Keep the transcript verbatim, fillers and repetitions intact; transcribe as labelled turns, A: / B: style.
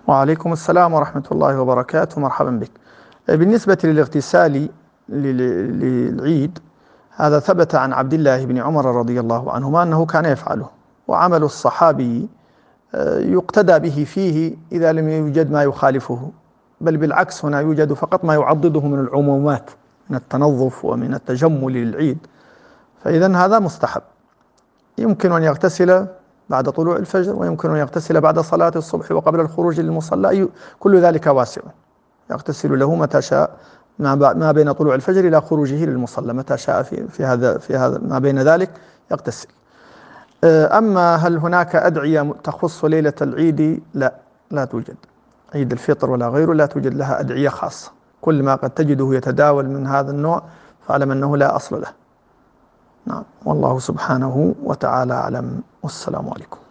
A: وعليكم السلام ورحمة الله وبركاته، مرحبا بك. بالنسبة للاغتسال للعيد، هذا ثبت عن عبد الله بن عمر رضي الله عنهما أنه كان يفعله، وعمل الصحابي يقتدى به فيه إذا لم يوجد ما يخالفه، بل بالعكس هنا يوجد فقط ما يعضده من العمومات من التنظف ومن التجمل للعيد، فإذا هذا مستحب. يمكن أن يغتسل بعد طلوع الفجر، ويمكن أن يغتسل بعد صلاة الصبح وقبل الخروج للمصلى، كل ذلك واسع، يغتسل له متى شاء ما بين طلوع الفجر إلى خروجه للمصلى، متى شاء في في هذا في هذا ما بين ذلك يغتسل. أما هل هناك أدعية تخص ليلة العيد؟ لا، لا توجد. عيد الفطر ولا غيره لا توجد لها أدعية خاصة، كل ما قد تجده يتداول من هذا النوع فاعلم أنه لا أصل له. نعم، والله سبحانه وتعالى أعلم، والسلام عليكم.